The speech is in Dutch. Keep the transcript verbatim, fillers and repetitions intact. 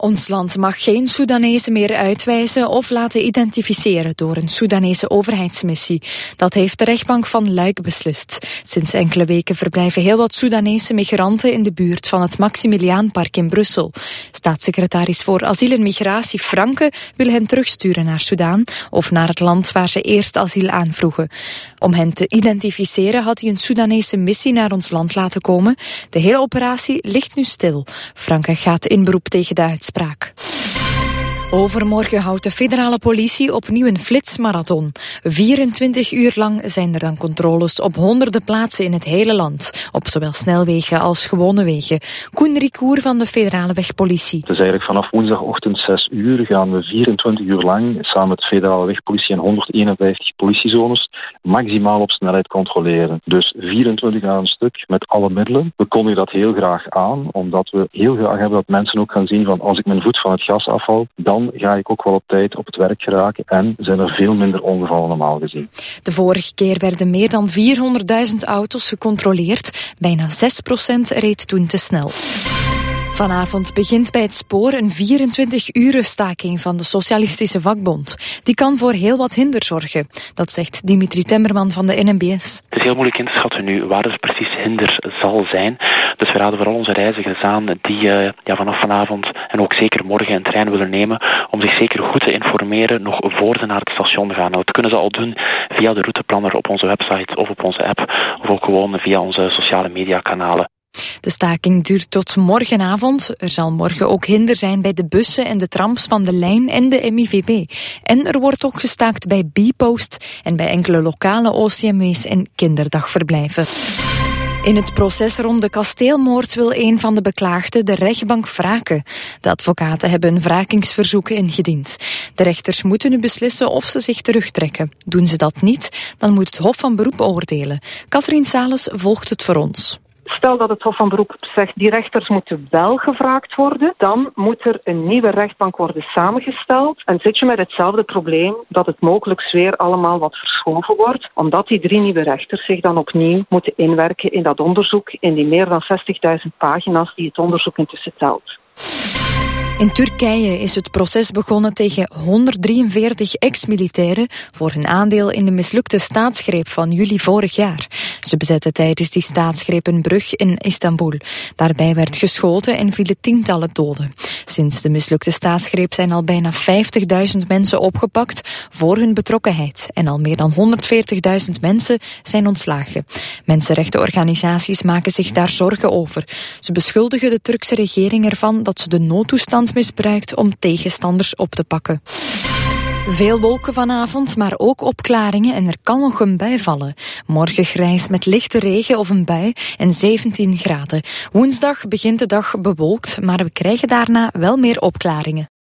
Ons land mag geen Soedanezen meer uitwijzen of laten identificeren door een Soedanese overheidsmissie. Dat heeft de rechtbank van Luik beslist. Sinds enkele weken verblijven heel wat Soedanese migranten in de buurt van het Maximiliaanpark in Brussel. Staatssecretaris voor Asiel en Migratie Franke wil hen terugsturen naar Soedan of naar het land waar ze eerst asiel aanvroegen. Om hen te identificeren had hij een Soedanese missie naar ons land laten komen. De hele operatie ligt nu stil. Franke gaat in beroep tegen de uitspraak. Overmorgen houdt de federale politie opnieuw een flitsmarathon. vierentwintig uur lang zijn er dan controles op honderden plaatsen in het hele land. Op zowel snelwegen als gewone wegen. Koen Ricoeur van de federale wegpolitie. Het is eigenlijk vanaf woensdagochtend zes uur gaan we vierentwintig uur lang samen met de federale wegpolitie en honderdeenenvijftig politiezones maximaal op snelheid controleren. Dus vierentwintig aan een stuk met alle middelen. We kondigen dat heel graag aan, omdat we heel graag hebben dat mensen ook gaan zien van als ik mijn voet van het gas afhaal, dan ga ik ook wel op tijd op het werk geraken en zijn er veel minder ongevallen normaal gezien. De vorige keer werden meer dan vierhonderdduizend auto's gecontroleerd. Bijna zes procent reed toen te snel. Vanavond begint bij het spoor een vierentwintig-uren staking van de Socialistische Vakbond. Die kan voor heel wat hinder zorgen. Dat zegt Dimitri Temmerman van de N M B S. Het is heel moeilijk in te schatten nu waar het precies hinder zal zijn. Dus we raden vooral onze reizigers aan die uh, ja, vanaf vanavond en ook zeker morgen een trein willen nemen om zich zeker goed te informeren nog voor ze naar het station gaan. Nou, dat kunnen ze al doen via de routeplanner op onze website of op onze app of ook gewoon via onze sociale mediakanalen. De staking duurt tot morgenavond. Er zal morgen ook hinder zijn bij de bussen en de trams van de lijn en de M I V B. En er wordt ook gestaakt bij Bpost en bij enkele lokale O C M W's en kinderdagverblijven. In het proces rond de kasteelmoord wil een van de beklaagden de rechtbank wraken. De advocaten hebben een wrakingsverzoek ingediend. De rechters moeten nu beslissen of ze zich terugtrekken. Doen ze dat niet, dan moet het Hof van Beroep oordelen. Katrien Sales volgt het voor ons. Stel dat het Hof van Beroep zegt, die rechters moeten wel gevraagd worden, dan moet er een nieuwe rechtbank worden samengesteld. En zit je met hetzelfde probleem dat het mogelijk weer allemaal wat verschoven wordt, omdat die drie nieuwe rechters zich dan opnieuw moeten inwerken in dat onderzoek, in die meer dan zestigduizend pagina's die het onderzoek intussen telt. In Turkije is het proces begonnen tegen honderddrieënveertig ex-militairen voor hun aandeel in de mislukte staatsgreep van juli vorig jaar. Ze bezetten tijdens die staatsgreep een brug in Istanbul. Daarbij werd geschoten en vielen tientallen doden. Sinds de mislukte staatsgreep zijn al bijna vijftigduizend mensen opgepakt voor hun betrokkenheid. En al meer dan honderdveertigduizend mensen zijn ontslagen. Mensenrechtenorganisaties maken zich daar zorgen over. Ze beschuldigen de Turkse regering ervan dat ze de noodtoestand misbruikt om tegenstanders op te pakken. Veel wolken vanavond, maar ook opklaringen en er kan nog een bui vallen. Morgen grijs met lichte regen of een bui en zeventien graden. Woensdag begint de dag bewolkt, maar we krijgen daarna wel meer opklaringen.